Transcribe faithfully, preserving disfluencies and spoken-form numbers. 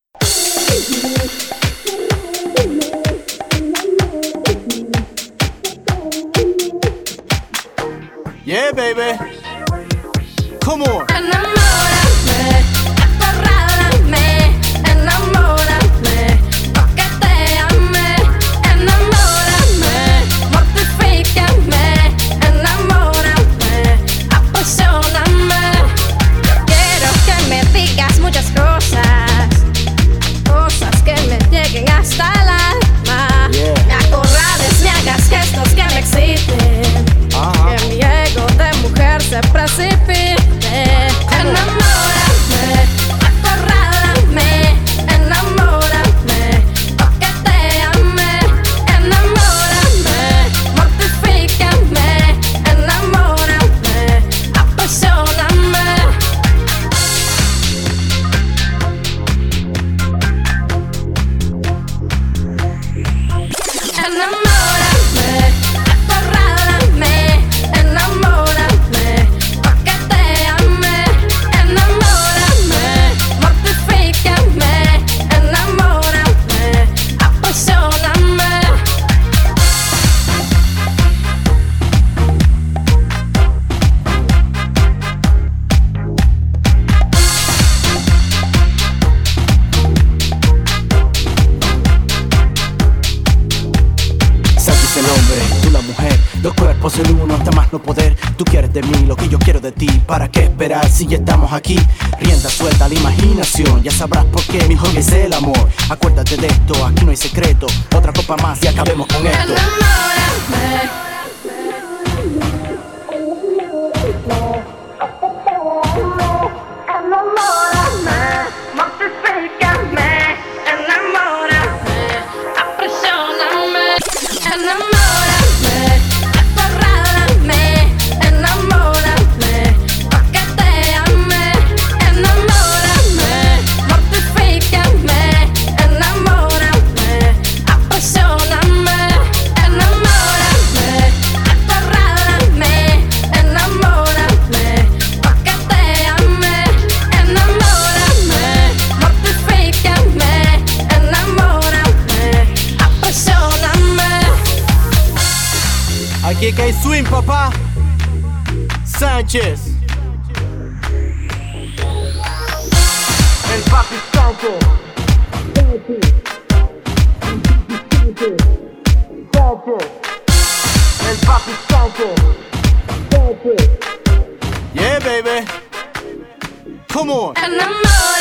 Yeah, baby. Come on. Enamórame, acorrálame, enamórame, pa' que te ame. Enamórame, mortifícame, enamórame, apasioname. Quiero que me digas muchas cosas, cosas que me lleguen hasta el alma. Yeah. Me acorrales, me hagas gestos que me exciten. Uh-huh. Que mi ego de mujer se precipite. Enamórame, acorrálame, enamórame, pa' que te ame. Enamórame, mortifícame, enamórame, apasioname. Enamórame, acorrálame, enamórame, pa' que te ame. Enamórame, mortifícame, enamórame, apasioname. Sánchez el hombre, tú la mujer, dos cuerpos en uno hasta más no poder. Tú quieres de mí lo que yo quiero de ti. ¿Para qué esperar si ya estamos aquí? Rienda suelta a la imaginación, ya sabrás por qué mi hobby es el amor. Acuérdate de esto, aquí no hay secreto. Otra copa más y acabemos con esto. Enamórame, enamórame, mortifícame, enamórame, apasioname. Enamórame, acorrálame, enamórame, pa' que te ame. Enamórame, mortifícame, enamórame, apasioname. Enamórame, acorrálame, enamórame, pa' que te ame. Enamórame, mortifícame, enamórame, apasioname. Aquí que hay swing, papá. Sánchez. El papi Sánchez. El papi Sánchez. Yeah, baby. Come on. Enamórame.